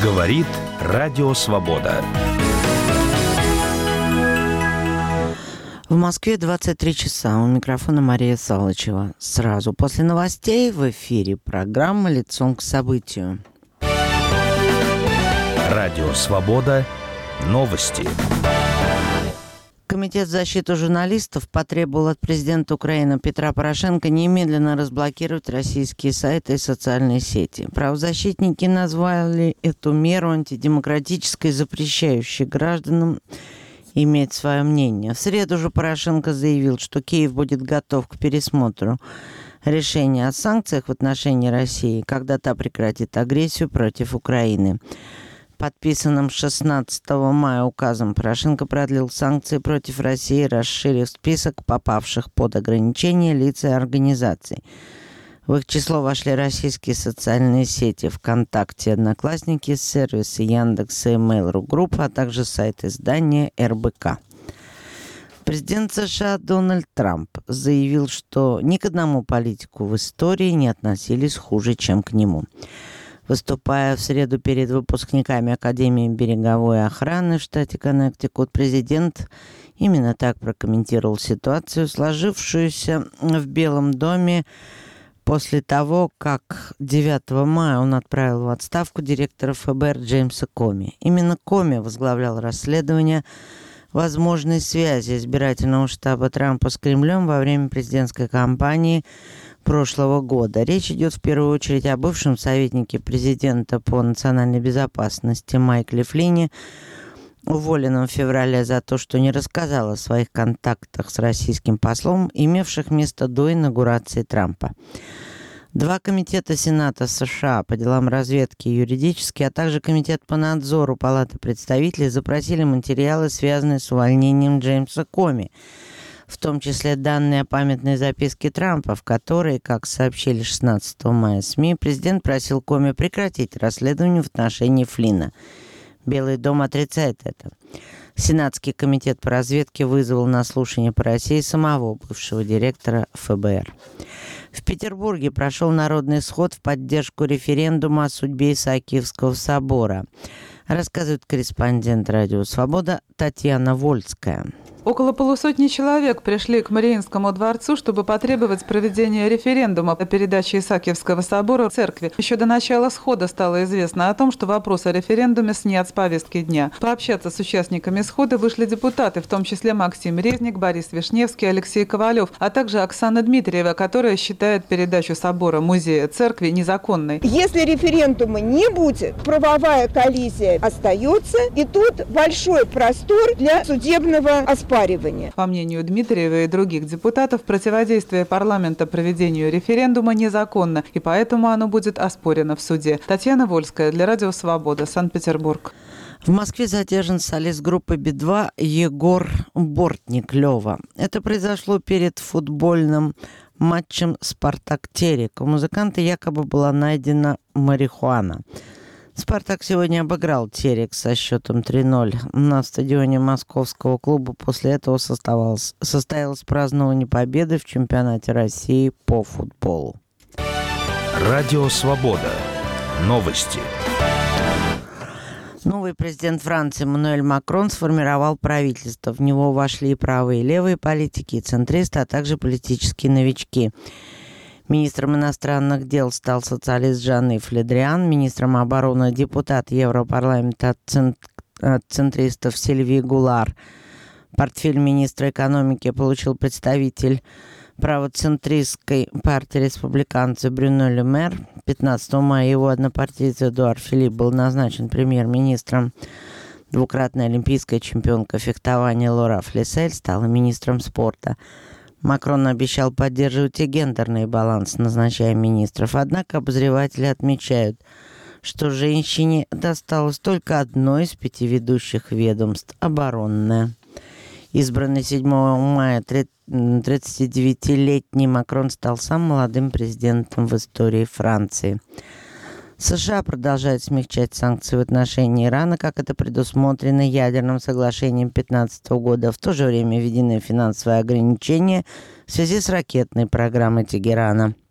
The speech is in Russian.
Говорит Радио Свобода. В Москве 23 часа. У микрофона Мария Салычева. Сразу после новостей в эфире программа «Лицом к событию». Радио Свобода. Новости. Комитет защиты журналистов потребовал от президента Украины Петра Порошенко немедленно разблокировать российские сайты и социальные сети. Правозащитники назвали эту меру антидемократической, запрещающей гражданам иметь свое мнение. В среду же Порошенко заявил, что Киев будет готов к пересмотру решения о санкциях в отношении России, когда та прекратит агрессию против Украины. Подписанным 16 мая указом Порошенко продлил санкции против России, расширив список попавших под ограничения лиц и организаций. В их число вошли российские социальные сети ВКонтакте, Одноклассники, сервисы Яндекс и Mail.ru Group, а также сайт издания РБК. Президент США Дональд Трамп заявил, что ни к одному политику в истории не относились хуже, чем к нему. Выступая в среду перед выпускниками Академии береговой охраны в штате Коннектикут, президент именно так прокомментировал ситуацию, сложившуюся в Белом доме после того, как 9 мая он отправил в отставку директора ФБР Джеймса Коми. Именно Коми возглавлял расследование возможной связи избирательного штаба Трампа с Кремлем во время президентской кампании прошлого года. Речь идет в первую очередь о бывшем советнике президента по национальной безопасности Майкле Флинне, уволенном в феврале за то, что не рассказал о своих контактах с российским послом, имевших место до инаугурации Трампа. Два комитета Сената США по делам разведки и юридические, а также Комитет по надзору Палаты представителей запросили материалы, связанные с увольнением Джеймса Коми, в том числе данные о памятной записке Трампа, в которой, как сообщили 16 мая СМИ, президент просил Коми прекратить расследование в отношении Флинна. Белый дом отрицает это. Сенатский комитет по разведке вызвал на слушание по России самого бывшего директора ФБР. В Петербурге прошел народный сход в поддержку референдума о судьбе Исаакиевского собора. Рассказывает корреспондент «Радио Свобода» Татьяна Вольская. Около полусотни человек пришли к Мариинскому дворцу, чтобы потребовать проведения референдума о передаче Исаакиевского собора церкви. Еще до начала схода стало известно о том, что вопрос о референдуме снят с повестки дня. Пообщаться с участниками схода вышли депутаты, в том числе Максим Резник, Борис Вишневский, Алексей Ковалев, а также Оксана Дмитриева, которая считает передачу собора музея церкви незаконной. Если референдума не будет, правовая коллизия остается, и тут большой простор для судебного оспаривания. По мнению Дмитриева и других депутатов, противодействие парламента проведению референдума незаконно, и поэтому оно будет оспорено в суде. Татьяна Вольская для Радио Свобода, Санкт-Петербург. В Москве задержан солист группы Би-2 Егор Бортник-Лёва. Это произошло перед футбольным матчем «Спартак-Терек». У музыканта якобы была найдена марихуана. «Спартак» сегодня обыграл «Терек» со счетом 3-0 на стадионе московского клуба. После этого состоялось празднование победы в чемпионате России по футболу. Радио Свобода. Новости. Новый президент Франции Эммануэль Макрон сформировал правительство. В него вошли и правые, и левые политики, и центристы, а также политические новички. Министром иностранных дел стал социалист Жан-Ив Ле Дриан, министром обороны депутат Европарламента от центристов Сильвии Гулар. Портфель министра экономики получил представитель правоцентристской партии республиканцев Брюно Ле Мэр. 15 мая его однопартиец Эдуард Филипп был назначен премьер-министром. Двукратная олимпийская чемпионка фехтования Лора Флессель стала министром спорта. Макрон обещал поддерживать и гендерный баланс, назначая министров. Однако обозреватели отмечают, что женщине досталось только одно из 5 ведущих ведомств – оборонное. Избранный 7 мая 39-летний Макрон стал самым молодым президентом в истории Франции. США продолжают смягчать санкции в отношении Ирана, как это предусмотрено ядерным соглашением 2015 года. В то же время введены финансовые ограничения в связи с ракетной программой Тегерана.